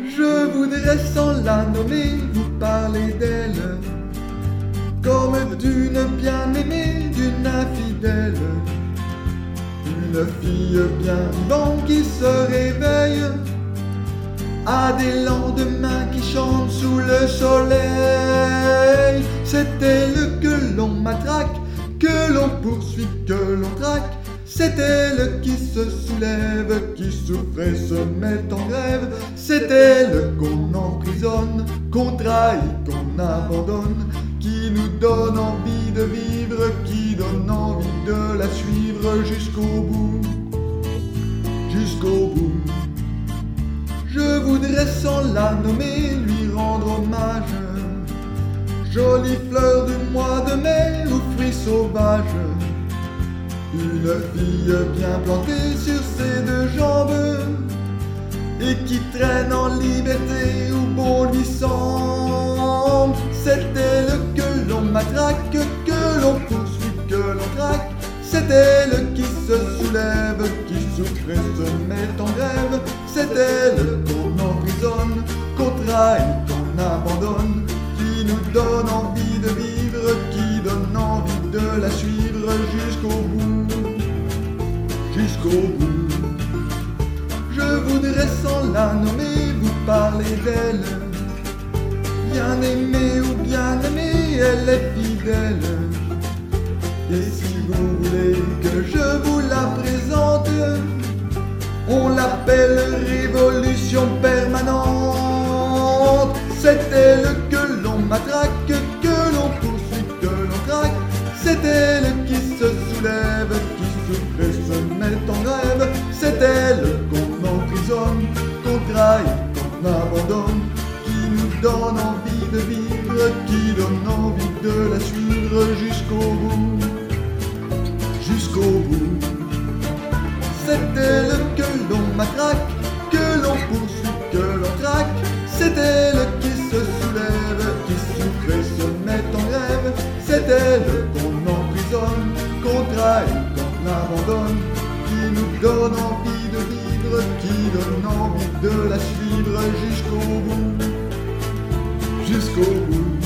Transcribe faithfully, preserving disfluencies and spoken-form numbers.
Je voudrais sans la nommer vous parler d'elle, comme d'une bien-aimée, d'une infidèle. Une fille bien vivante qui se réveille à des lendemains qui chantent sous le soleil. C'est elle que l'on matraque, que l'on poursuit, que l'on traque. C'est elle qui se soulève, qui souffre et se met en grève. C'est elle qu'on emprisonne, qu'on trahit, qu'on abandonne, qui nous donne envie de vivre, qui donne envie de la suivre jusqu'au bout, jusqu'au bout. Je voudrais sans la nommer lui rendre hommage, jolie fleur du mois de mai ou fruit sauvage. Une fille bien plantée sur ses deux jambes et qui traîne en liberté où bon lui semble. C'est elle que l'on matraque, que l'on poursuit, que l'on traque. C'est elle qui se soulève, qui souffre et se met en grève. C'est elle qu'on emprisonne, qu'on trahit, qu'on abandonne, qui nous donne envie de vivre, qui donne envie de la suivre jusqu'au bout, jusqu'au bout. Je voudrais sans la nommer vous parler d'elle, bien aimée ou bien aimée, elle est fidèle. Et si vous voulez que je vous la présente, on l'appelle révolution permanente. C'est elle que l'on matraque, que l'on poursuit, que l'on traque. C'est elle qui se soulève, qui souffre et se met en grève. C'est elle qu'on emprisonne, qu'on trahit, qu'on abandonne, qui nous donne envie de vivre, qui donne envie de la suivre jusqu'au bout, jusqu'au bout. C'est elle que l'on matraque, que l'on poursuit, que l'on traque. C'est elle qui se soulève, qui souffre et se met en grève. C'est elle qu'on emprisonne, qu'on trahit, qu'on abandonne, qui nous donne envie de vivre, qui donne envie de la suivre jusqu'au bout, jusqu'au bout.